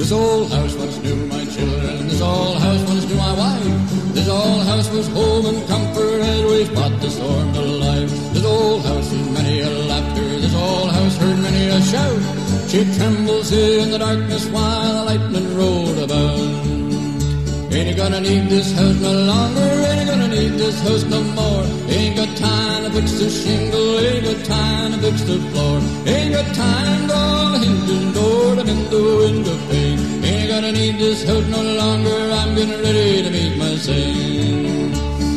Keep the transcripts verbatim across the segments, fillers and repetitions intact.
This old house once knew my children, this old house once knew my wife. This old house was home and comfort as we fought the storm alive. This old house has many a laughter, this old house heard many a shout. She trembles in the darkness while the lightning rolled about. Ain't gonna need this house no longer, ain't gonna need this house no more. Ain't got time to fix the shingle, ain't got time to fix the floor. Ain't got time to all the hinges, door to mend the window pane. Ain't gonna need this house no longer, I'm getting ready to meet my saint.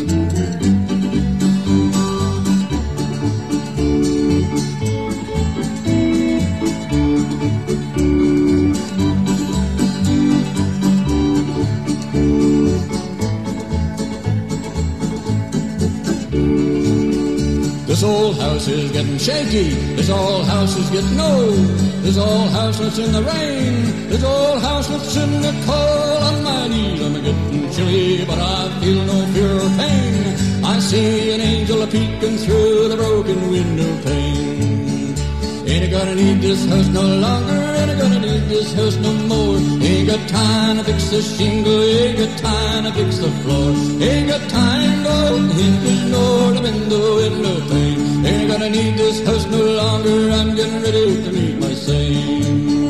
This old house is getting shaky, this old house is getting old. This old house that's in the rain, this old house that's in the cold. On my knees I'm getting chilly, but I feel no fear or pain. I see an angel a-peeking through the broken window pane. Ain't gonna need this house no longer, ain't gonna need this house no more. Ain't got time to fix the shingle, ain't got time to fix the floor. Ain't got time to open the hinges nor to mend the window pane. Ain't gonna need this house no longer, I'm getting ready to meet my saint.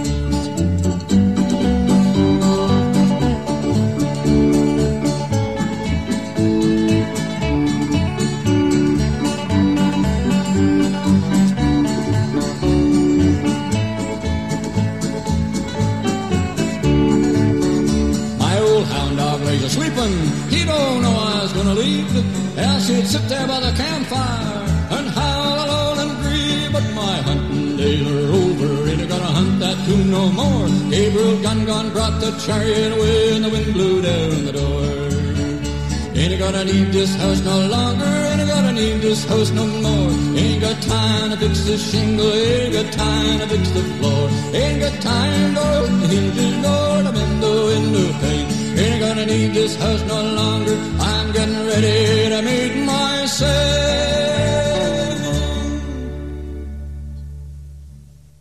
Sleeping, he don't know I was gonna leave, else he'd sit there by the campfire and howl alone and grieve. But my hunting days are over, ain't gonna hunt that coon no more. Gabriel Gungon brought the chariot away and the wind blew down the door. Ain't gonna need this house no longer, ain't gonna need this house no more. Ain't got time to fix the shingle, ain't got time to fix the floor. Ain't got time to open the hinges nor to mend the window pane. Ain't gonna need this house no longer, I'm getting ready to meet